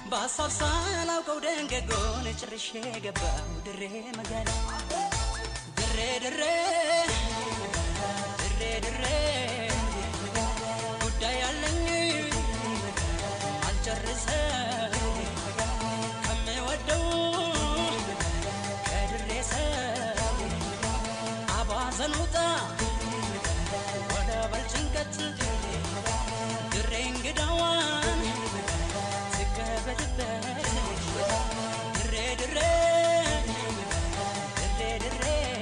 በሀሳብ ሳላውቀው ደንገጎን ጭርሼ ገባሁ ድሬ መጋላ ድሬ ድሬ ድሬ ድሬ ጉዳይ አለኝ አልጨርሰም ከምወደው ከድሬ ሰው አባዘኑታ ወደ በልጭንቀት ድሬ እንግዳዋን ትከበድበት ድሬ ድሬ ድሬ ድሬ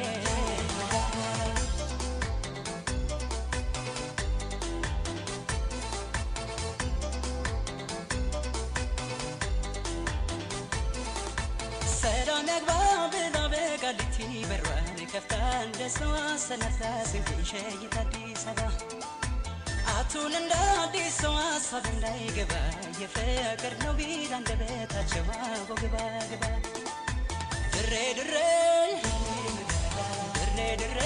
ሰላም ያግባ ብላ በቃሊቲ በሯን ከፍታ እንደሰዋ ሰነታ ስንትሸይት አዲስ አበባ አቱን እንደ አዲስ ሰው ሀሳብ እንዳይገባ የፍቅር ነው ቢል አንደበታቸው አቦግባ ግባ ድሬ ድሬ ድሬ ድሬ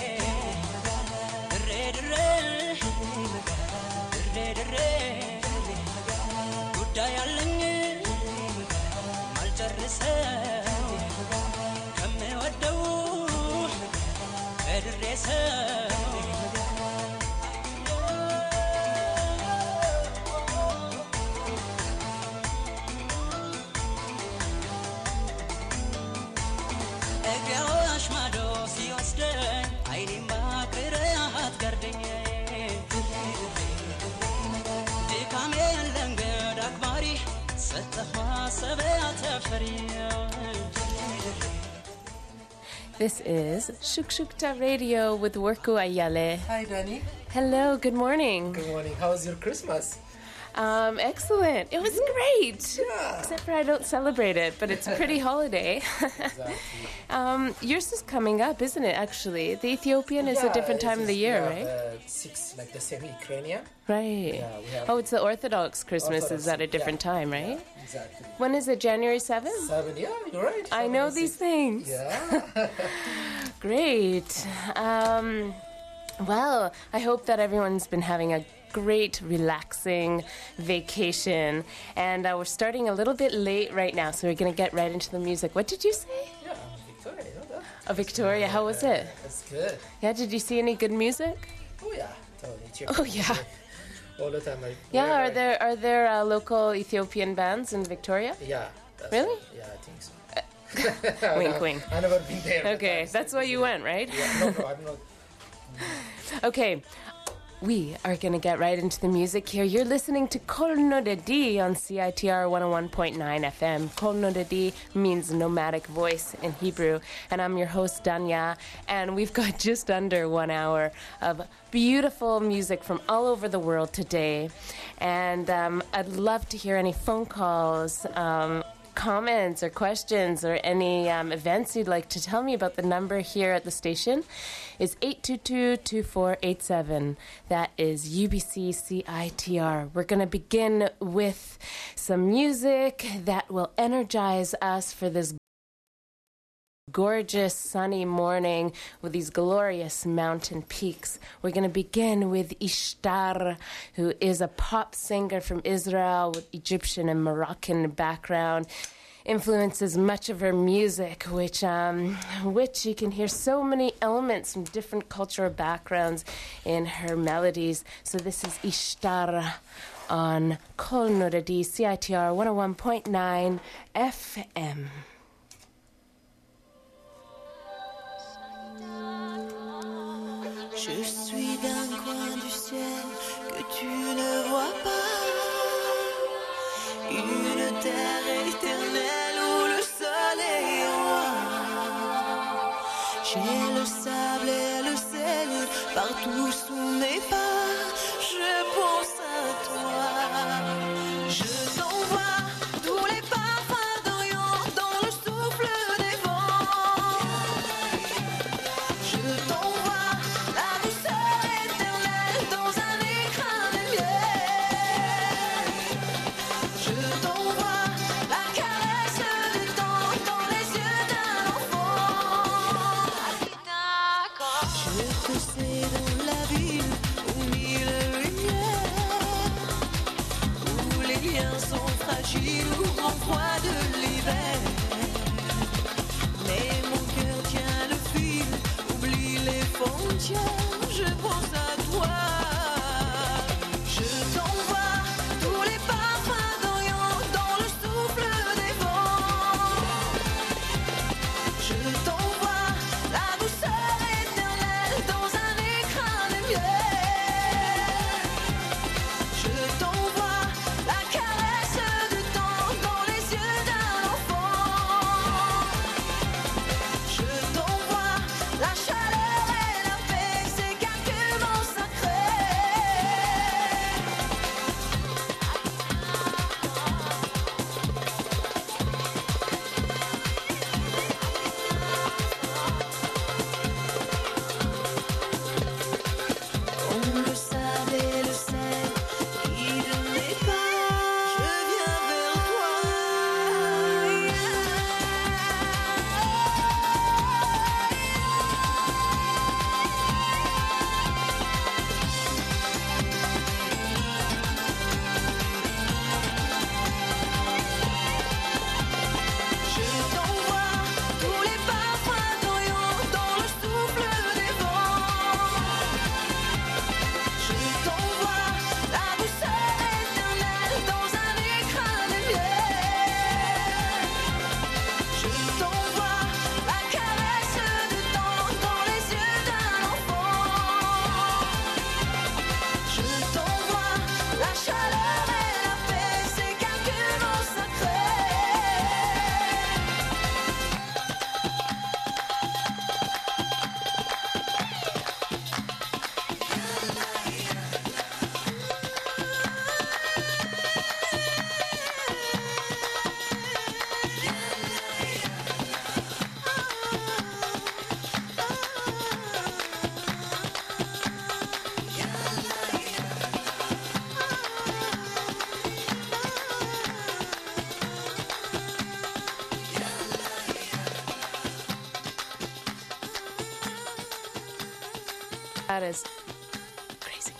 ድሬ ድሬ ድሬ ድሬ ጉዳይ አለኝ አልጨርሰም ከምወደው ከድሬ ሰው እግያሽ ማዶ ሲወስደኝ አይኔማ ቅርያት ጋርደኝ ድካሜ ለእንግዳ አክባሪ ሰጠኋ ሰበያ ተፈሪ This is Shukshukta Radio with Worku Ayale. Hi, Danny. Hello, good morning. Good morning. How was your Christmas? Excellent. It was great. Yeah. Except for I don't celebrate it, but it's a pretty holiday. Exactly. Yours is coming up, isn't it, actually? The Ethiopian is a different time of the year, right? Like the semi-Ukrainian. Right. Yeah, we have it's the Orthodox Christmas is at a different time, right? Yeah, exactly. When is it, January 7th? 7, yeah, you're right. I know these things. Yeah. Great. Well, I hope that everyone's been having a great, relaxing vacation. And we're starting a little bit late right now, so we're going to get right into the music. What did you say? Yeah, Victoria, you know that. Victoria, how was it? That's good. Yeah, did you see any good music? Oh, yeah. Totally. Oh, yeah. All the time. Yeah, are there local Ethiopian bands in Victoria? Yeah. Really? Yeah, I think so. Wink, wink. I've never been there. Okay, that's why you went, right? Yeah, no, I'm not. Okay, we are going to get right into the music here. You're listening to Kol Nodedi on CITR 101.9 FM. Kol Nodedi means nomadic voice in Hebrew. And I'm your host, Danya. And we've got just under 1 hour of beautiful music from all over the world today. And I'd love to hear any phone calls, comments or questions or any events you'd like to tell me about. The number here at the station is 822-2487. That is UBC CITR. We're going to begin with some music that will energize us for this gorgeous sunny morning with these glorious mountain peaks. We're going to begin with Ishtar, who is a pop singer from Israel with Egyptian and Moroccan background. Influences much of her music, which you can hear so many elements from different cultural backgrounds in her melodies. So this is Ishtar on Kol Nodedi CITR 101.9 FM. Je suis d'un coin du ciel que tu ne vois pas, une terre éternelle où le soleil est roi. J'ai le sable et le sel partout sous mes pas. Je pense à toi, je t'envoie tous les parfums d'Orient dans le souffle des vents. Je t'envoie la douceur éternelle dans un écrin de miel. Je t'envoie la caresse du temps dans les yeux d'un enfant. Je te sais dans la ville où cappuccino en froid de l'hiver. Mais mon cœur tient le fil, oublie les frontières, je pense à toi. Je t'envoie tous les parfums d'Orient dans le souffle des vents. Je t'envoie la douceur éternelle dans un écrin de miel. Je t'envoie la caresse du temps dans les yeux d'un enfant. Je t'envoie la chaleur et la paix, c'est calculement sacré. Comme le sable et le sel qui de mes pas, je viens vers toi. Je t'envoie tous les parfums d'Orient dans le souffle des vents. Je t'envoie la douceur éternelle dans un écrin de miel. Je t'envoie la caresse du temps dans les yeux d'un enfant. Je t'envoie la chaleur et la paix, c'est calculement sacré. That is crazy.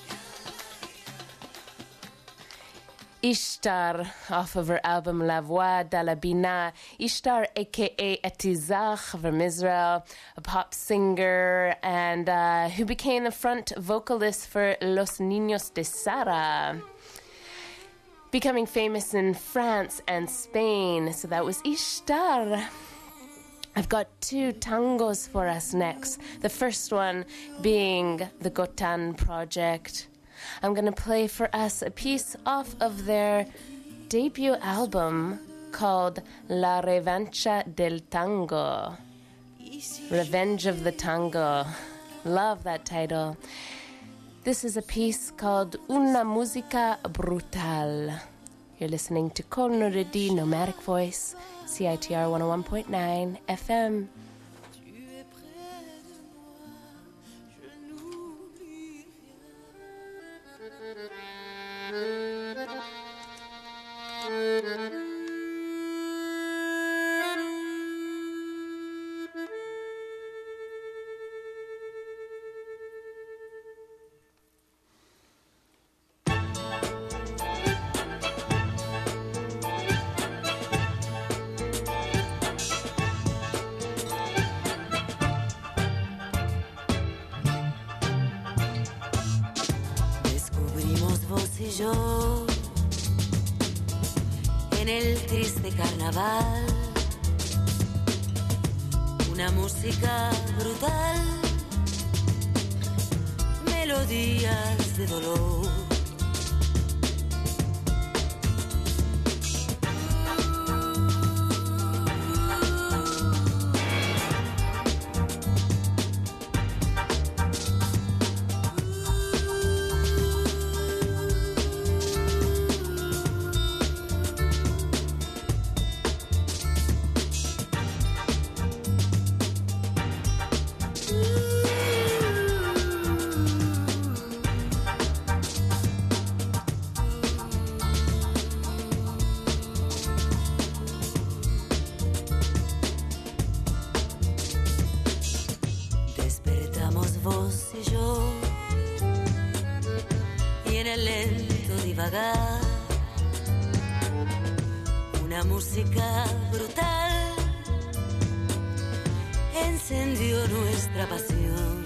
Ishtar off of her album La Voix d'Alabina. Ishtar, aka Etizach from Israel, a pop singer and who became the front vocalist for Los Niños de Sara, becoming famous in France and Spain. So that was Ishtar. I've got two tangos for us next. The first one being the Gotan Project. I'm going to play for us a piece off of their debut album called La Revancha del Tango. Revenge of the Tango. Love that title. This is a piece called Una Musica Brutal. You're listening to Kol Nuredi Nomadic Voice, CITR 101.9 FM. Tu es près de moi, je n'oublie Descubrimos vos y yo en el triste carnaval una música brutal, melodías de dolor. una música brutal encendió nuestra pasión.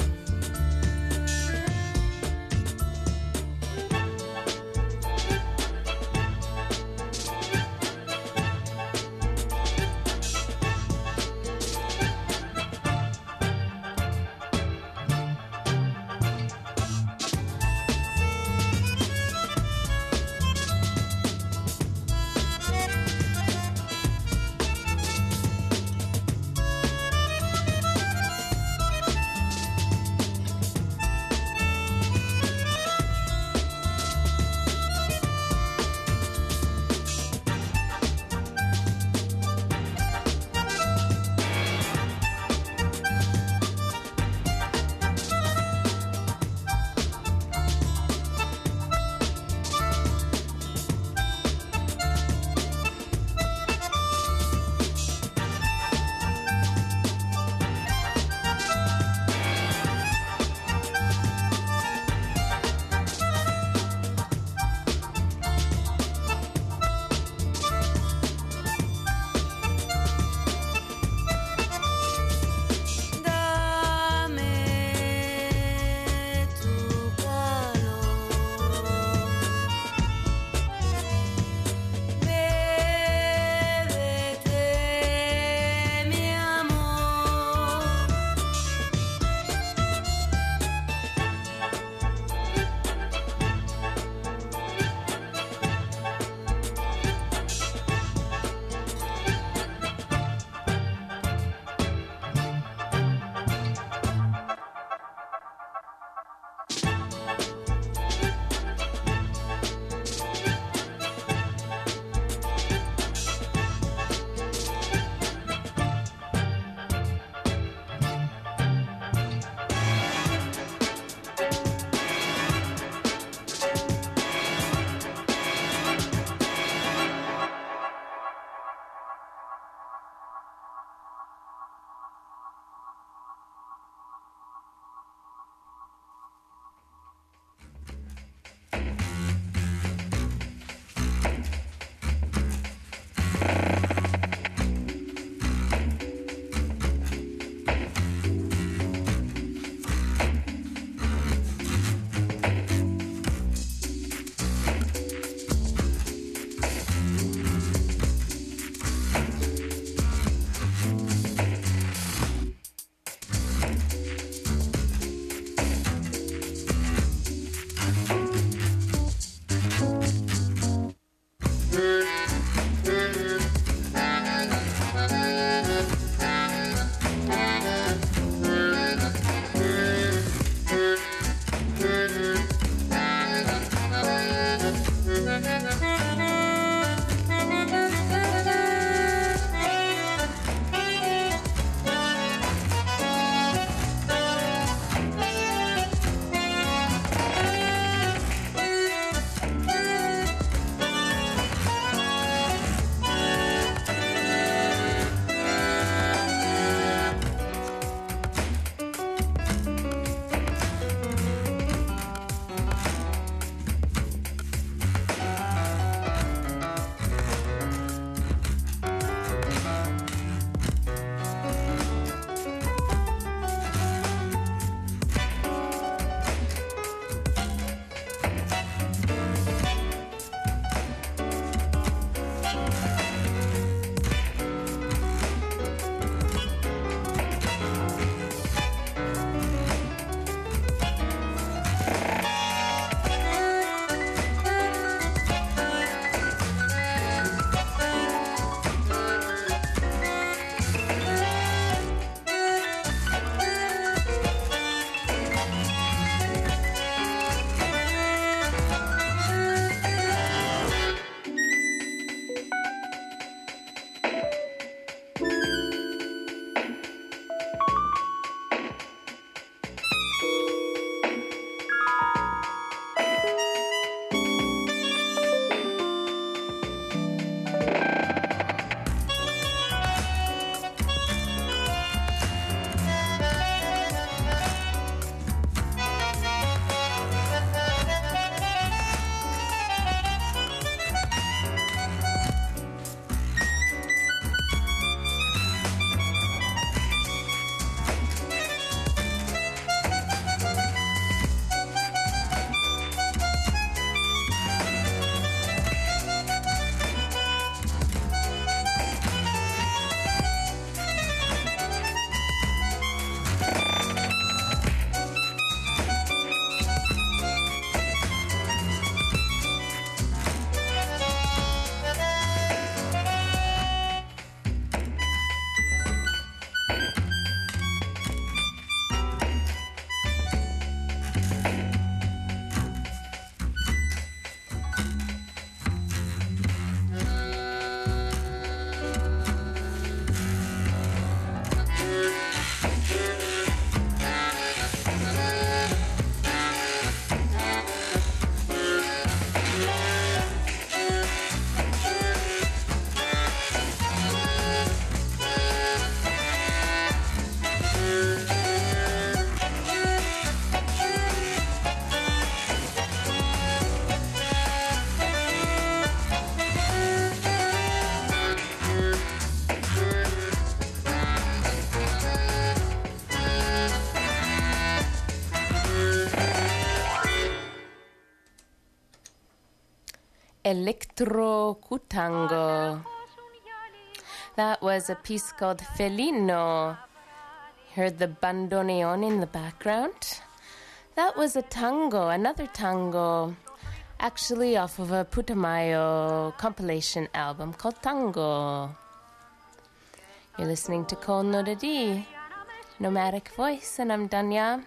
Electro Cutango. That was a piece called Felino. Heard the bandoneon in the background. That was a tango, another tango, actually off of a Putumayo compilation album called Tango. You're listening to Kol Nodadi, Nomadic Voice, and I'm Danya.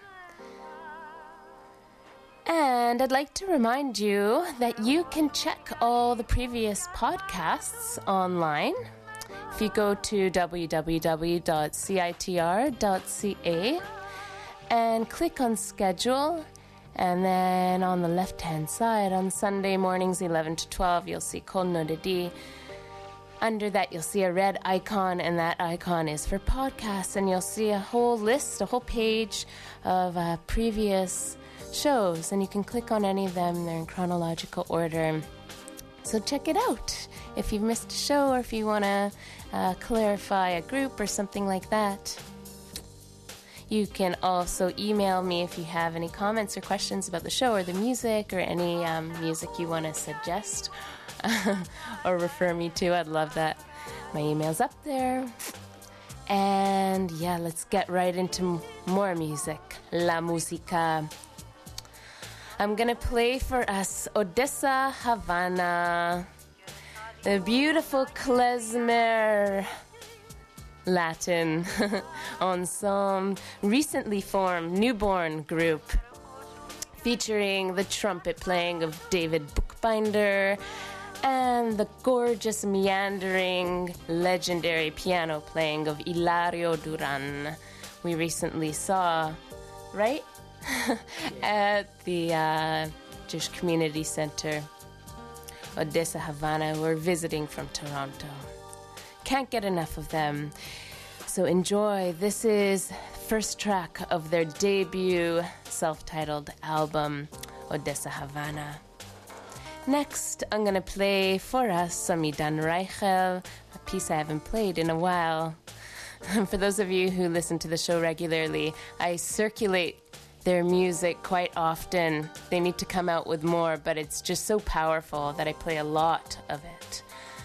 And I'd like to remind you that you can check all the previous podcasts online. If you go to www.citr.ca and click on schedule, and then on the left-hand side, on Sunday mornings 11 to 12, you'll see Kol Nodadi. Under that, you'll see a red icon, and that icon is for podcasts, and you'll see a whole list, a whole page of previous shows, and you can click on any of them. They're in chronological order. So check it out if you've missed a show, or if you want to clarify a group or something like that. You can also email me if you have any comments or questions about the show or the music, or any music you want to suggest or refer me to. I'd love that. My email's up there. And yeah, let's get right into more music. La música. I'm gonna play for us Odessa Havana, the beautiful klezmer Latin ensemble, recently formed newborn group, featuring the trumpet playing of David Buchbinder and the gorgeous, meandering, legendary piano playing of Hilario Duran. We recently saw, right? At the Jewish Community Center, Odessa Havana. We're visiting from Toronto. Can't get enough of them. So enjoy. This is the first track of their debut self-titled album, Odessa Havana. Next, I'm going to play for us Samidan Reichel, a piece I haven't played in a while. For those of you who listen to the show regularly, I circulate their music quite often. They need to come out with more, but it's just so powerful that I play a lot of it.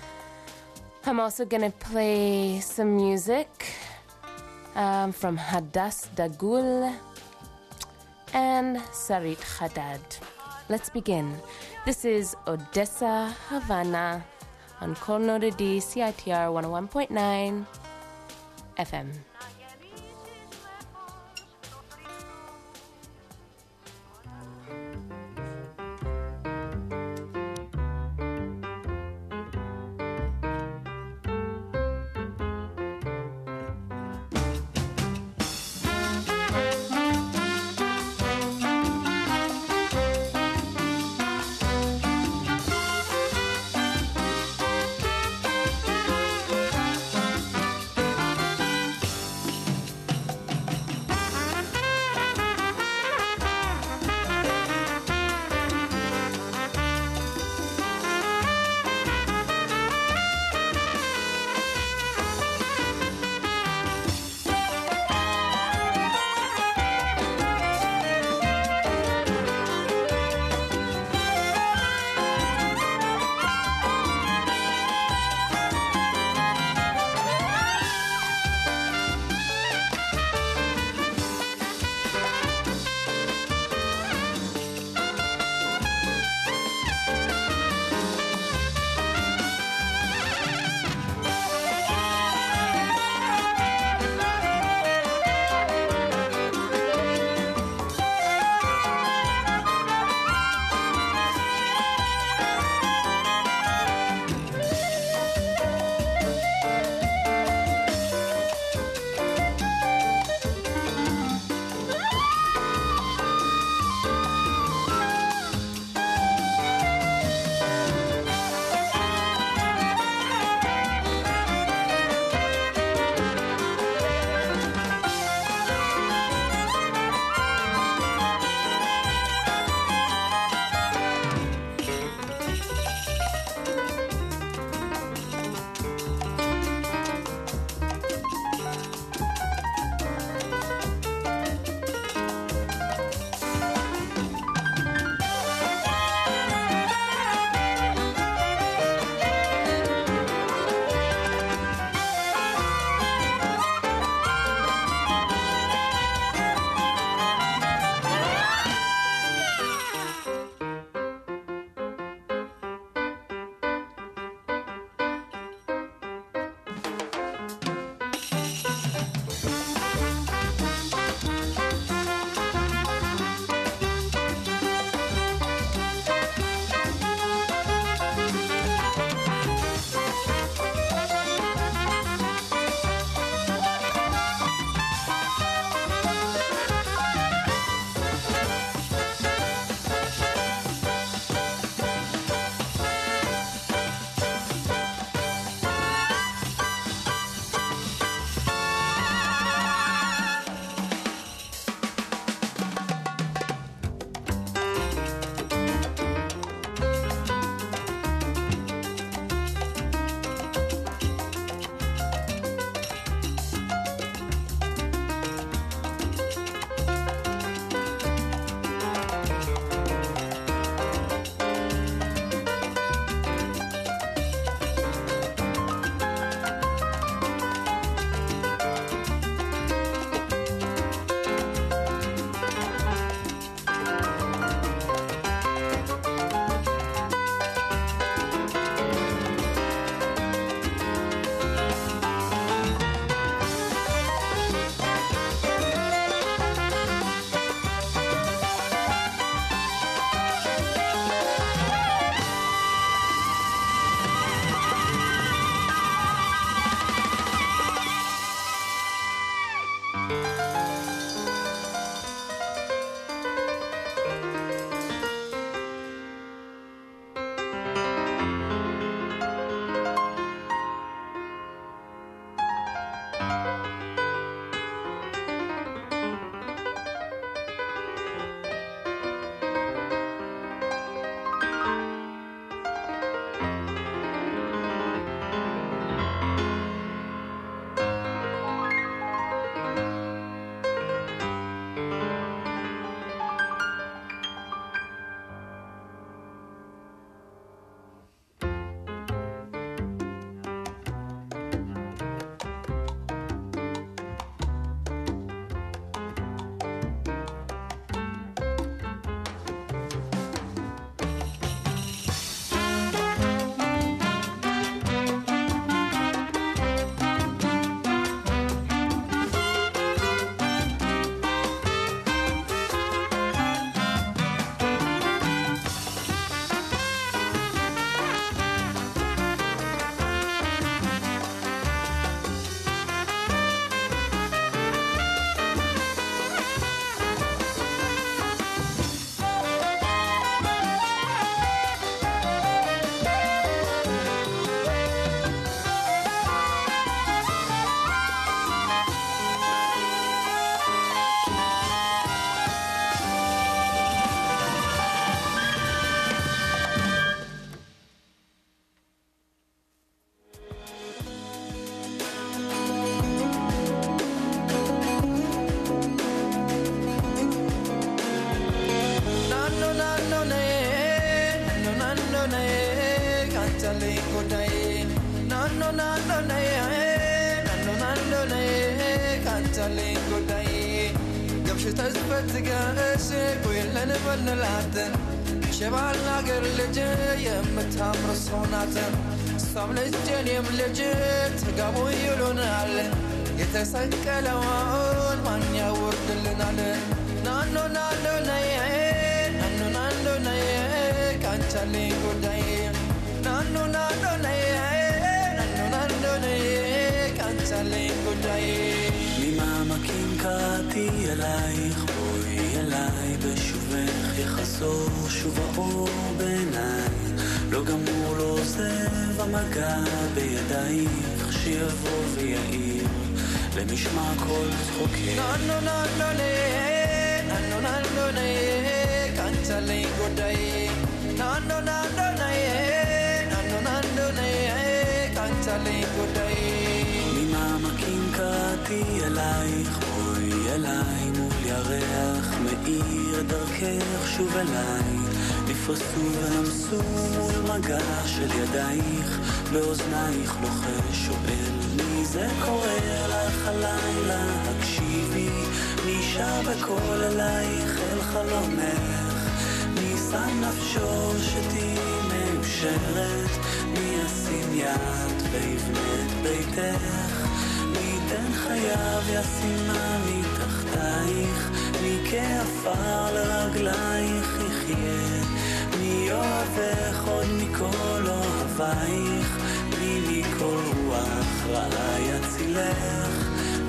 I'm also going to play some music from Hadas Dagul and Sarit Haddad. Let's begin. This is Odessa Havana on Kol Nodadi CITR 101.9 FM. ממעמקים קראתי אלייך, בואי אליי בשובך יחזור שוב האור בעיניי, לא גמור לא עוזב המגע בידייך, שיבוא ויעיר למשמע כל צחוקי. ננו ננו ניה, ננו ננו ניה, קנצלי גודאי, ננו ננו ניה, ננו ננו ניה, קנצלי גודאי. ממעמקים קראתי אלייך, בואי אליי מול ירח מאיר דרכך שוב אליי, נפרסו ונמסו מול מגע של ידייך, באוזנייך לוחש שואל מי זה קורא לך הלילה, הקשיבי מי שר בקול אלייך אל חלומך, מי שם נפשו שתהי מאושרת, מי ישים יד ויבנה את ביתך, מי ייתן חייו ישימה מתחתייך, מי כעפר לרגלייך יחיה, מי אוהבך עוד מכל אוהבייך, מי מכל רוח רעה יצילך,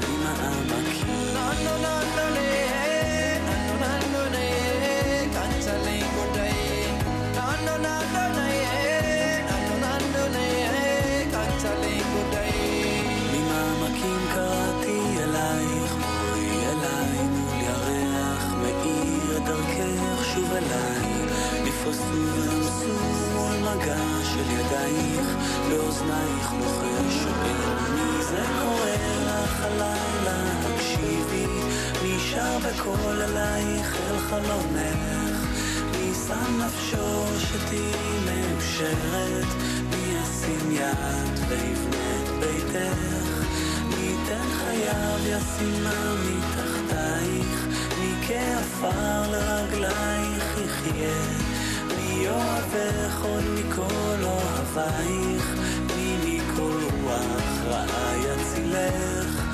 ממעמקים. ננו ננו ניה, ננו ננו ניה, קנצלי גודאי, ננו ננו ניה, ננו ננו ניה, קנצלי גודאי. ממעמקים קראתי אלייך, בואי אליי מול ירח מאיר דרכך שוב אליי, נפרסו ונמסו מול מגע של ידייך, באוזנייך לוחש שואל מי זה קורא לך הלילה, הקשיבי מי שר בקול אלייך אל חלומך, מי שם נפשו שתהי מאושרת, מי ישים יד ויבנה את ביתך, מי ייתן חייו ישימה מתחתייך, מי כעפר לרגלייך יחיה, מי אוהבך עוד מכל אוהבייך, מי מכל רוח רעה יצילך,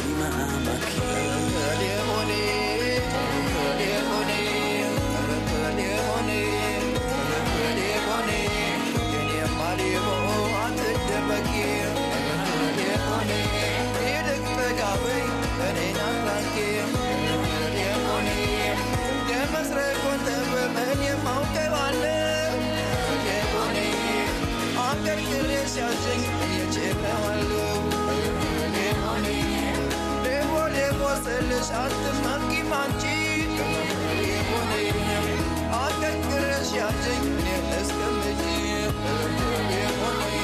ממעמקים. I'm ድረስ አትመኪም አንቺ የሆነኝ አቀርቅረሽ ያዘኝ እኔ እስከምጂ የሆነኝ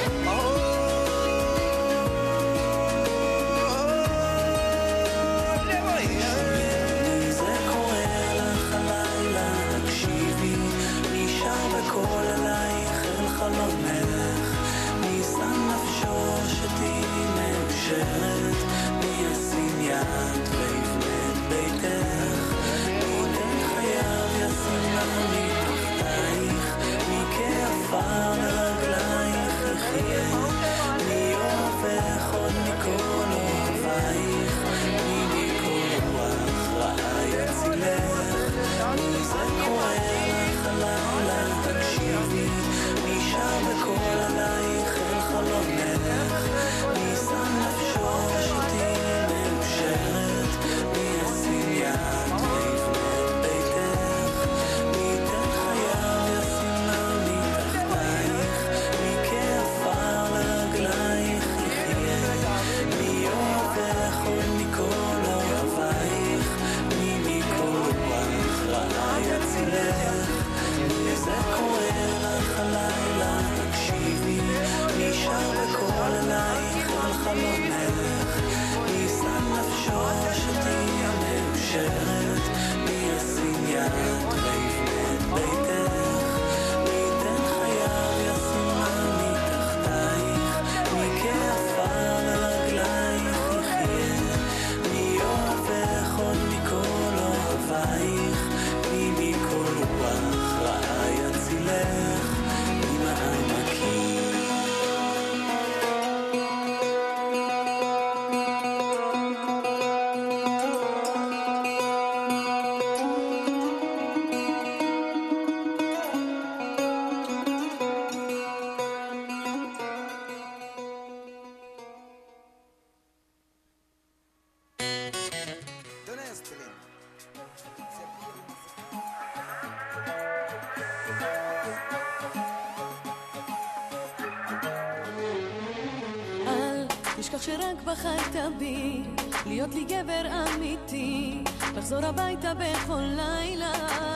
כל עלייך אל חלומך מי שם נפשו שתהי מאושרת מי ישים יד ויבנה את ביתך מי ייתן חייו ישים לך מתחתייך מי כעפר לרגלייך יחיה מי אוהבך עוד מכל אוהבייך מי מכל רוח רעה יצילך מי זה קורא לך הלילה תקשיבי מי שר בכל עלייך אל חלומך מי שם נפשו שתהי מאושרת מי ישים יד ויבנה את ביתך מי ייתן חייו ישים לה מתחתייך מי כעפר לרגלייך יחיה מי אוהבך עוד מכל אוהבייך מי מכל רוח רעה יצילך מי זה קורא לך הלילה תקשיבי מי שר בכל עלייך על חלומך מי שם נפשו שתהי מאושרת מי ישים יד ויבנה את ביתך מי ייתן חייו ישים לה מתחתייך מי כעפר לרגלייך יחיה מי אוהבך עוד מכל אוהבייך מי מכל רוח רעה יצילך ממעמקים תשכח שרק בחרת בי להיות לי גבר אמיתי לחזור הביתה בכל לילה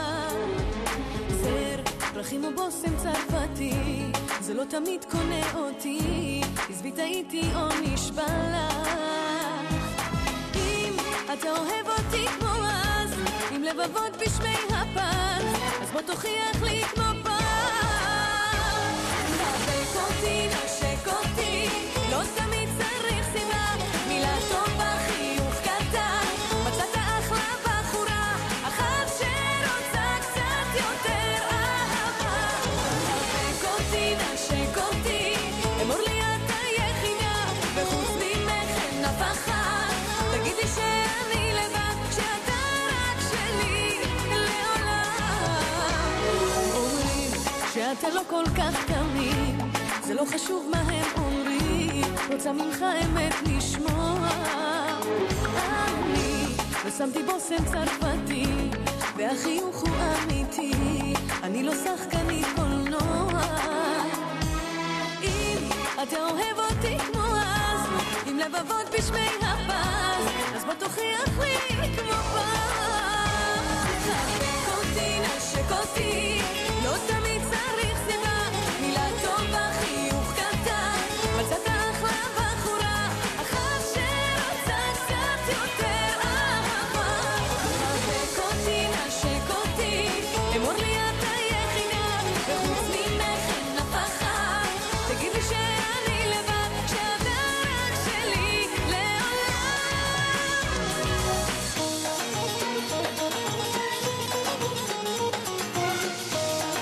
זר, פרחים או בוסם צרפתי זה לא תמיד קונה אותי עזבי טעיתי או נשבע לך אם אתה אוהב אותי כמו אז עם לבבות בשמי הפז אז בוא תוכיח לי כמו פעם חבק אותי, נשק אותי לא תמיד צריך סיבה מילה טובה, חיוך קטן מצאת אחלה בחורה אחת שרוצה קצת יותר אהבה חבק אותי, נשק אותי אמור לי את היחידה וחוץ ממך אין אף אחת תגיד לי שאני לבד כשאתה רק שלי לעולם אומרים שאתה לא כל כך תמיד זה לא חשוב מה הם אומרים רוצה ממך אמת לשמוע אני לא שמתי בוסם צרפתי והחיוך הוא אמיתי אני לא שחקנית קולנוע אם אתה אוהב אותי כמו אז עם לבבות בשמי הפז אז בוא תוכיח לי כמו פעם חבק אותי, נשק אותי לא תמיד צריך סיבה מילה טובה, חיוך קטן מצאת אחלה בחורה אחת שרוצה קצת יותר אהבה חבק אותי, נשק אותי אמור לי את היחידה וחוץ ממך אין אף אחת תגיד לי שאני לבד כשאתה רק שלי לעולם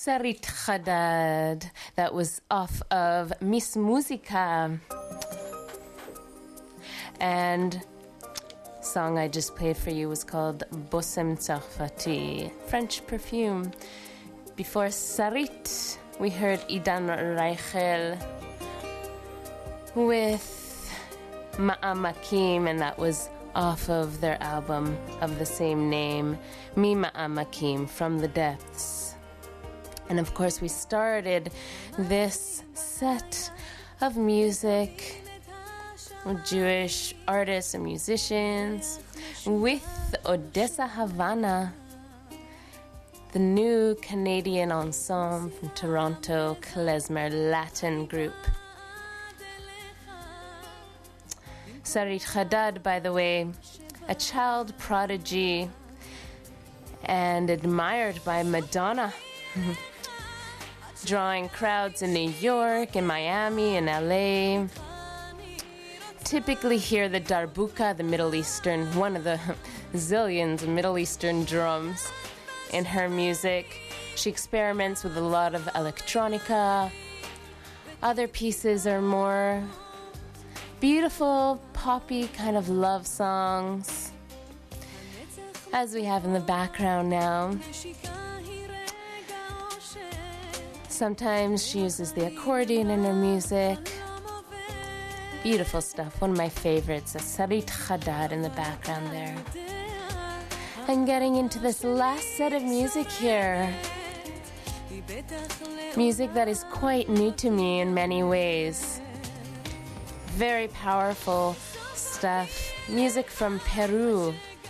Sarit Khadad. That was off of Miss Musica. And song I just played for you was called Bossem Tsarfati, French perfume. Before Sarit, we heard Idan Reichel with Ma'amakim, and that was off of their album of the same name, Mi Ma'amakim, From the Depths. And of course, we started this set of music with Jewish artists and musicians with Odessa Havana, the new Canadian ensemble from Toronto, klezmer Latin group. Sarit Khadad, by the way, a child prodigy and admired by Madonna, drawing crowds in New York, in Miami, in LA. Typically hear the darbuka, the Middle Eastern, one of the zillions of Middle Eastern drums in her music. She experiments with a lot of electronica. Other pieces are more beautiful, poppy kind of love songs, as we have in the background now. Sometimes she uses the accordion in her music. Beautiful stuff. One of my favorites, a Sarit Khadad in the background there. And getting into this last set of music here. Music that is quite new to me in many ways. Very powerful stuff. Music from Peru.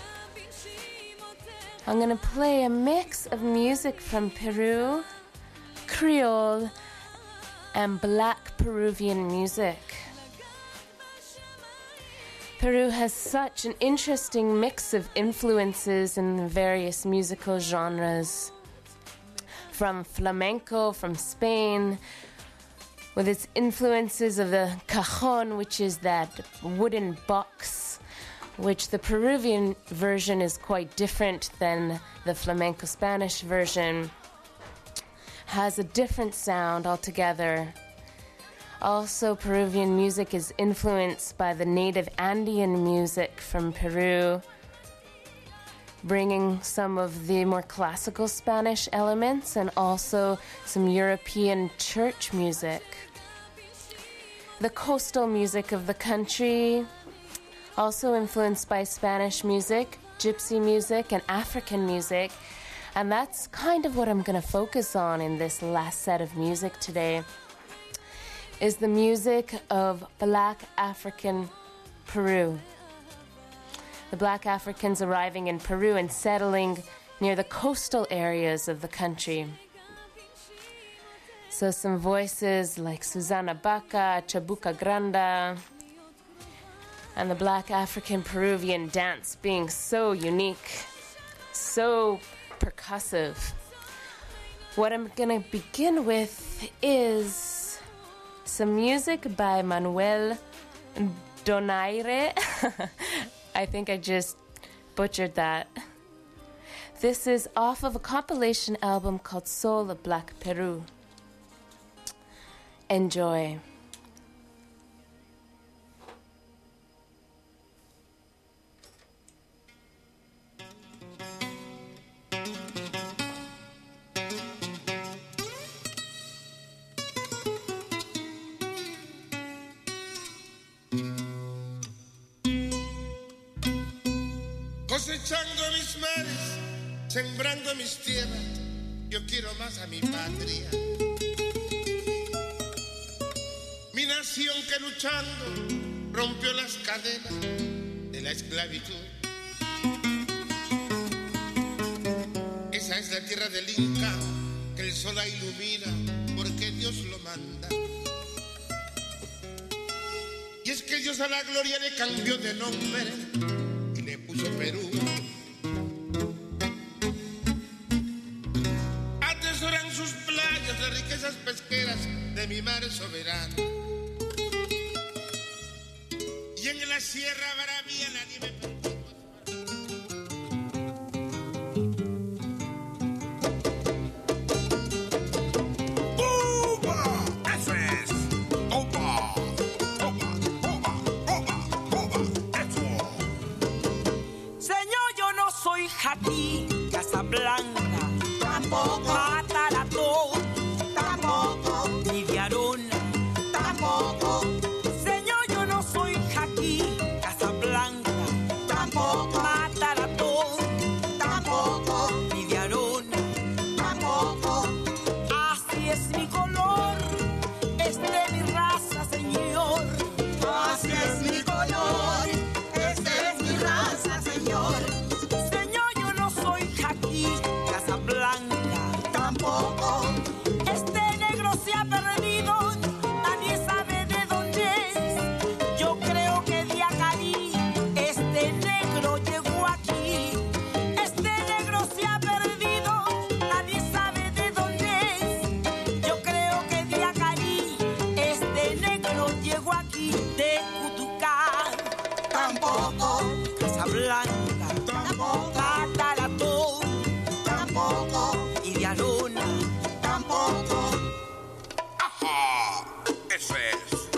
I'm going to play a mix of music from Peru, Creole, and Black Peruvian music. Peru has such an interesting mix of influences in various musical genres. From flamenco from Spain, with its influences of the cajon, which is that wooden box, which the Peruvian version is quite different than the flamenco Spanish version, has a different sound altogether. Also, Peruvian music is influenced by the native Andean music from Peru, bringing some of the more classical Spanish elements and also some European church music. The coastal music of the country, also influenced by Spanish music, gypsy music, and African music. And that's kind of what I'm going to focus on in this last set of music today, is the music of Black African Peru. The Black Africans arriving in Peru and settling near the coastal areas of the country. So some voices like Susana Baca, Chabuca Granda, and the Black African Peruvian dance being so unique, so percussive. What I'm going to begin with is some music by Manuel Donaire. I think I just butchered that. This is off of a compilation album called Soul of Black Peru. Enjoy. Cosechando mis mares, sembrando mis tierras, yo quiero más a mi patria. Mi nación que luchando rompió las cadenas de la esclavitud. Esa es la tierra del Inca, que el sol la ilumina porque Dios lo manda. Y es que Dios a la gloria le cambió de nombre y le puso Perú. Atesoran sus playas las riquezas pesqueras de mi mar soberano. Y en la sierra bravía nadie me permite. soy Jaqui Casablanca, tampoco Mataratón, tampoco Vidiarona, tampoco. Señor, yo no soy Jaqui Casablanca, tampoco Mataratón, tampoco Vidiarona, tampoco. Así es mi color, es de mi raza, señor. Así es mi color, esta es mi raza, señor. Señor, yo no soy Jaqui Casablanca, Tampoco, este negro se ha perdido, nadie sabe de dónde es. Yo creo que de Acari este negro llegó aquí. Este negro se ha perdido, nadie sabe de dónde es. Yo creo que de Acari este negro llegó aquí. De Cutucar, tampoco, Casablanca, tampoco, Mataratón tampoco, y de Arona. tampoco. ¡Ajá! Eso es.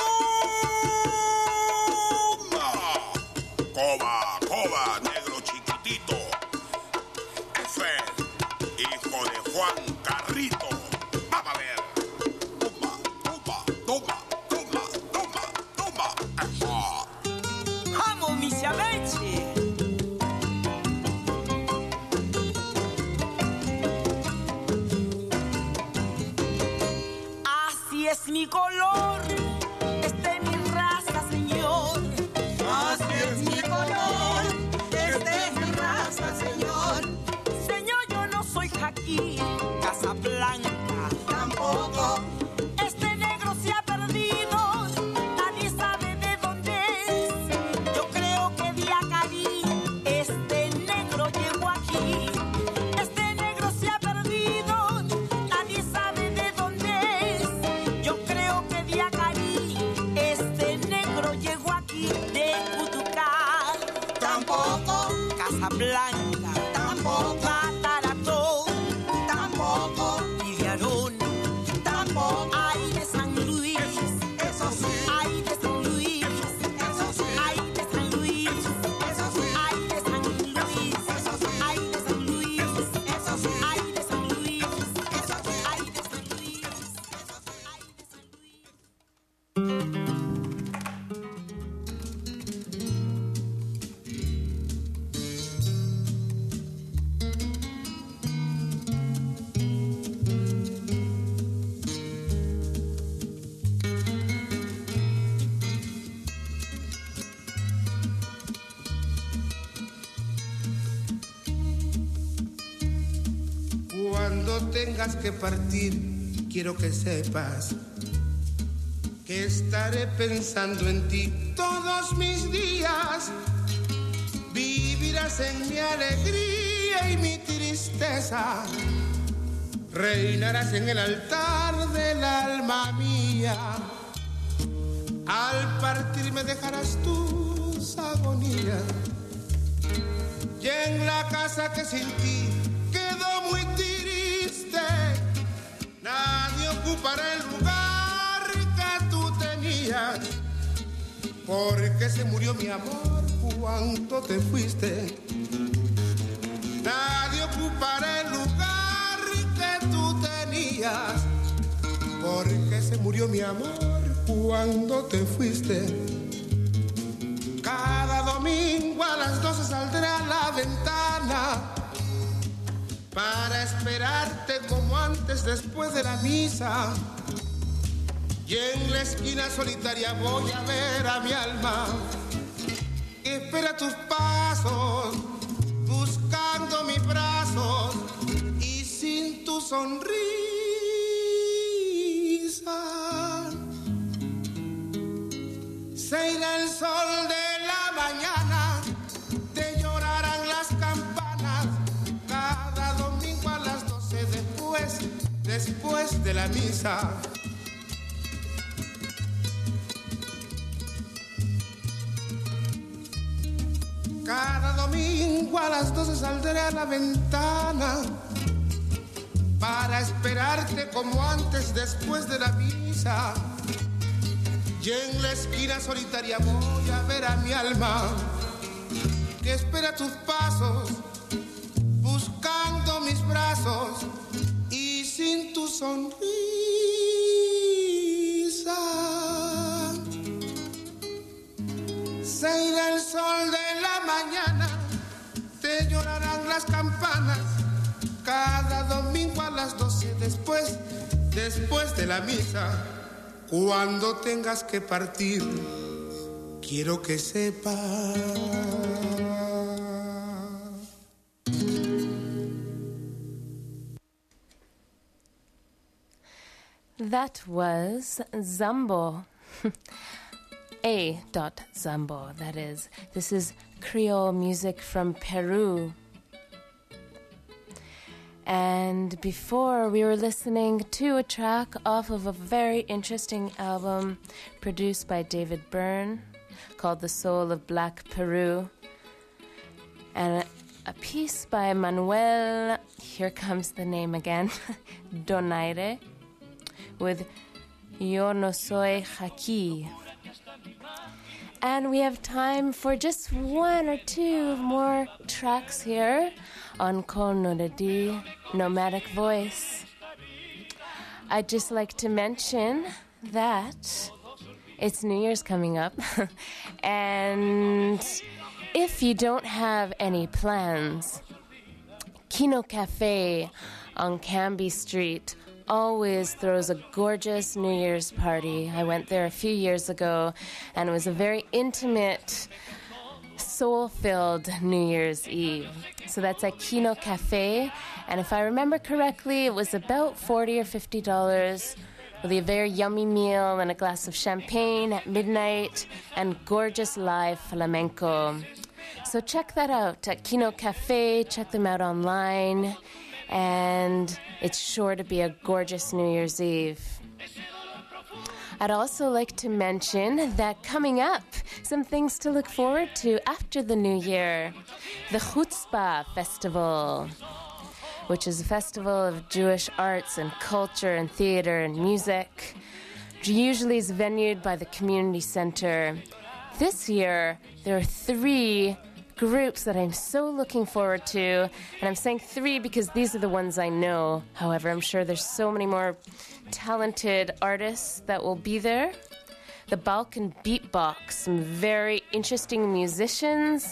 ¡Toma! ¡Coba, coba, negro chiquitito! Eso es. Hijo de Juan Carrito. Vamos a ver. Toma, toma, toma, toma, toma, toma. ¡Ajá! ¡Vamos, mi chaveche! Así es mi color, es de mi raza, señor. Así es mi color, esta es mi raza, señor. Señor, yo no soy Jaqui Casablanca, Tampoco, este negro se ha perdido, nadie sabe de dónde es. Yo creo que de Acari este negro llegó aquí. Este negro se ha perdido, nadie sabe de dónde es. Yo creo que de Acari este negro llegó aquí. De Cutucar, tampoco, Casablanca, tampoco, Mataratón tampoco, y de Arona. tampoco. Ay, de San Luis, Eso sí, ay, de San Luis, eso sí, ay, de San Luis, eso sí, ay, de San Luis, eso sí, ay, de San Luis, eso sí, ay, de San Luis, eso sí. ay, de San Luis, ay, de San Luis. Cuando tengas que partir, quiero que sepas que estaré pensando en ti todos mis días. Vivirás en mi alegría y mi tristeza. Reinarás en el altar del alma mía. Al partir me dejarás tus agonías. Y en la casa que sin ti quedó muy triste, nadie ocupará el lugar que tú tenías, porque se murió mi amor cuando te fuiste. Nadie ocupará el lugar que tú tenías, porque se murió mi amor cuando te fuiste. Cada domingo a las 12 saldré a la ventana para esperarte como antes después de la misa. Y en la esquina solitaria voy a ver a mi alma que espera tus pasos, buscando mis brazos, y sin tu sonrisa se irá el sol de la mañana, te llorarán las campanas cada domingo a las 12 después de la misa. Cada domingo a las 12 saldré a la ventana para esperarte como antes después de la misa. Y en la esquina solitaria voy a ver a mi alma que espera tus pasos, buscando mis brazos y sin tu sonrisa. Se irá el sol de la mañana, te llorarán las campanas cada domingo a las 12 después de la misa. Cuando tengas que partir, quiero que sepas. That was Zambo. Zambo, that is. This is Creole music from Peru. And before, we were listening to a track off of a very interesting album produced by David Byrne called The Soul of Black Peru. And a piece by Manuel, here comes the name again, Donaire, with Yo No Soy Haki. And we have time for just one or two more tracks here on Kol Nodadi, Nomadic Voice. I'd just like to mention that it's New Year's coming up. And if you don't have any plans, Kino Cafe on Canby Street always throws a gorgeous New Year's party. I went there a few years ago, and it was a very intimate, soul-filled New Year's Eve. So that's at Kino Cafe, and if I remember correctly, it was about $40 or $50 with a very yummy meal and a glass of champagne at midnight and gorgeous live flamenco. So check that out at Kino Cafe. Check them out online, and it's sure to be a gorgeous New Year's Eve. I'd also like to mention that coming up, some things to look forward to after the new year. The Chutzpah Festival, which is a festival of Jewish arts and culture and theater and music. Usually is venued by the community center. This year, there are 3 groups that I'm so looking forward to, and I'm saying 3 because these are the ones I know. However, I'm sure there's so many more talented artists that will be there. The Balkan Beatbox, some very interesting musicians,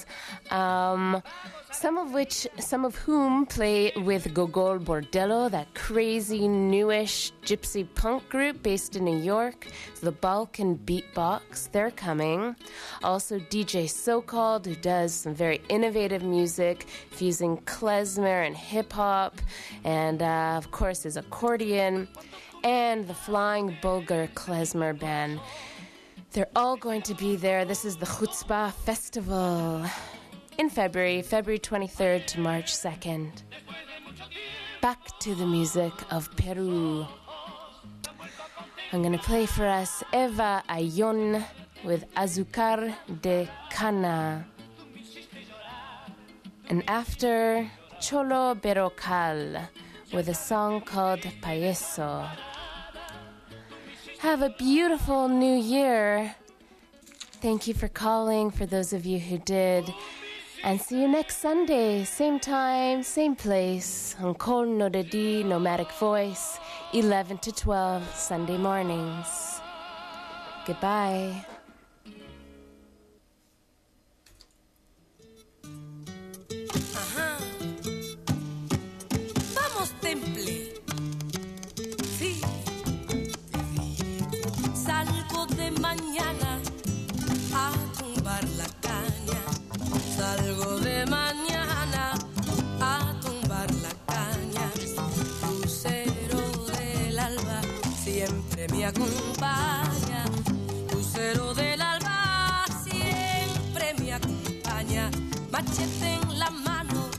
some of whom play with Gogol Bordello, that crazy newish gypsy punk group based in New York. So the Balkan Beatbox, they're coming. Also DJ So-Called, who does some very innovative music, fusing klezmer and hip-hop, and of course his accordion, and the Flying Bulgar Klezmer Band. They're all going to be there. This is the Chutzpah Festival in February 23rd to March 2nd. Back to the music of Peru. I'm going to play for us Eva Ayon with Azúcar de Cana. And after, Cholo Berocal with a song called Payeso. Have a beautiful new year. Thank you for calling, for those of you who did. And see you next Sunday, same time, same place, on Kol Nodadi Nomadic Voice, 11 to 12, Sunday mornings. Goodbye. Ajá. Vamos, Temple. Sí. Salgo de mañana a tumbar la caña. Salgo de mañana a tumbar la caña. Lucero del alba siempre me acompaña. Lucero del alba siempre me acompaña. Machete en la mano,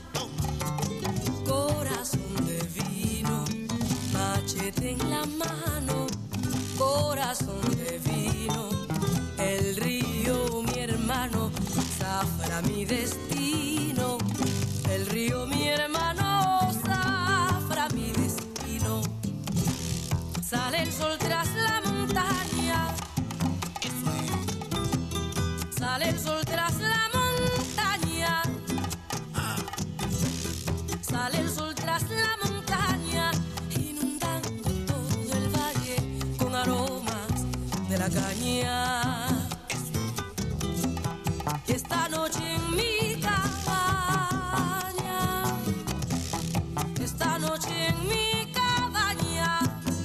corazón de vino. Machete en la mano, corazón de vino. El río, mi hermano, zafra mi destino. El río, mi hermano, zafra mi destino. Sale el sol tras la montaña. Sale el sol tras la montaña. Sale el sol tras la montaña, inundando todo el valle con aromas de la caña. Y esta noche en mi cabaña, esta noche en mi cabaña,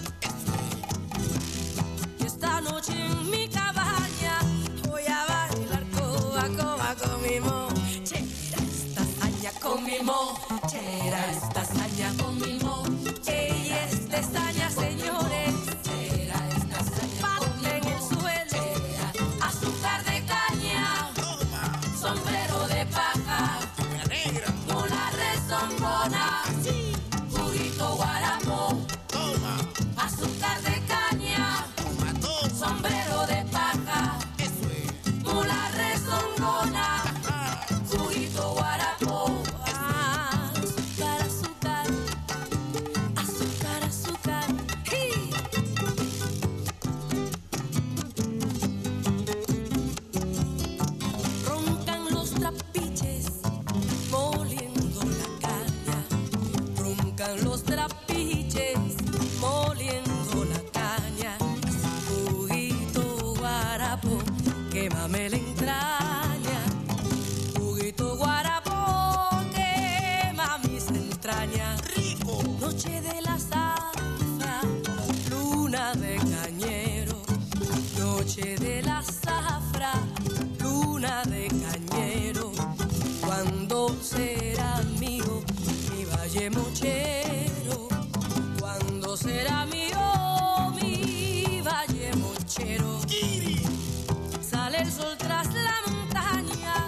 esta noche en mi cabaña, voy a bailar coba, coba con mi mochera, esta hazaña con mi mochera, esta hazaña con mi mochera, esta hazaña, señores, esta hazaña en el suelo, azúcar de caña, sombrero de paja, una rezongona, juguito guarapo, azúcar de caña, sombrero de paja, una rezongona, juguito guarapo, azúcar, azúcar, azúcar, azúcar. Roncan los trapiches moliendo la caña, roncan los trapiches moliendo la caña, juguito guarapo, quémame la entraña, juguito guarapo, quema mis entrañas, rico, noche de la zafra, luna de cañero, noche de la zafra, luna de cañero, cuando será mío mi valle mochero, cuando será mío mi valle mochero. Sale el sol tras la montaña,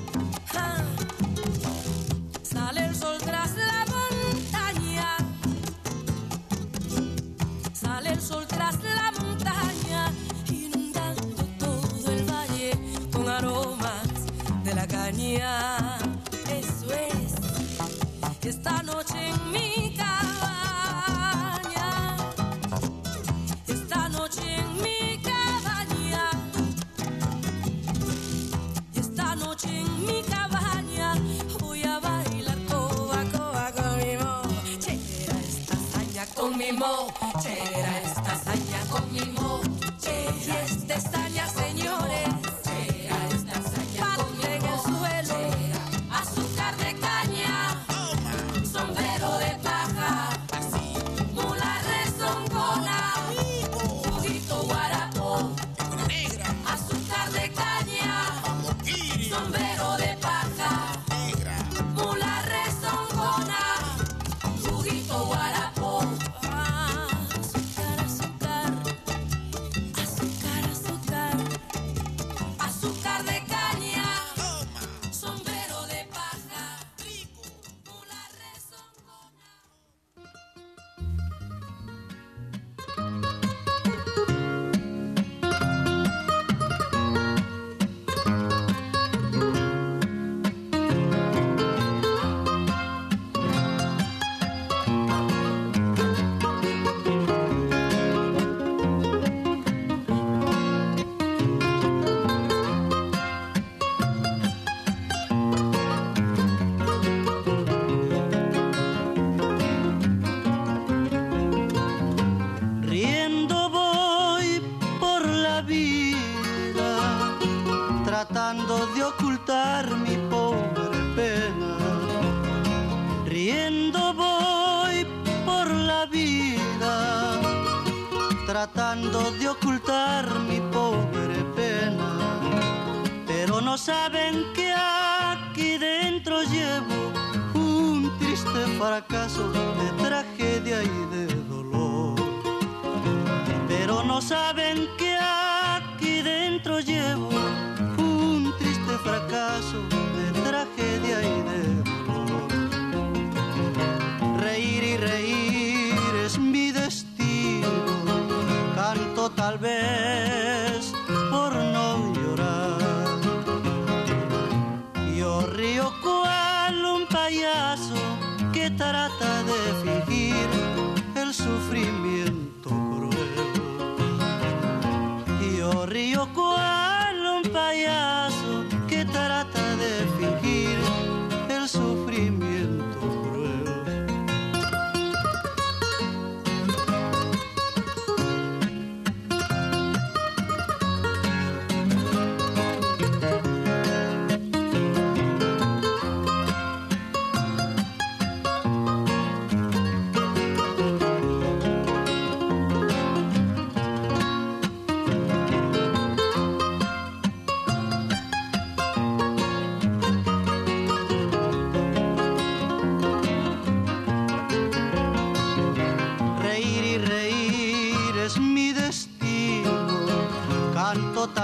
sale el sol tras la montaña, sale el sol tras la montaña, inundando todo el valle con aromas de la caña. Eso es, esta noche en mi cabaña, esta noche en mi cabaña, esta noche en mi cabaña, voy a bailar coba, coba con mi mochera, esta hazaña con mi mochera, esta hazaña con mi mochera, esta hazaña, señores, esta hazaña con mi en el suelo, azúcar de caña, sombrero de paja, mula rezongona, juguito guarapo, azúcar de caña, sombrero de paja, mula rezongona, juguito guarapo, azúcar, azúcar, azúcar, azúcar, azúcar de caña, sombrero de paja, mula rezongona. Riendo voy por la vida, tratando de ocultar mi pobre pena. Riendo voy por la vida, tratando de ocultar mi pobre pena. Pero no saben que aquí dentro llevo un triste fracaso de tragedia y de dolor. Pero no saben que aquí dentro llevo un triste fracaso de tragedia y de dolor. Reír y reír es mi destino, canto tal vez por no llorar. Yo río cual un payaso que trata de fingir el sufrimiento cruel. Yo río cual un payaso que trata de fingir el sufrimiento cruel.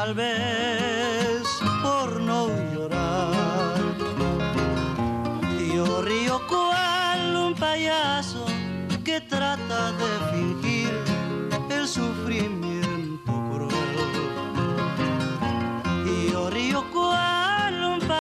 tal vez por no llorar. Yo río cual un payaso que trata de fingir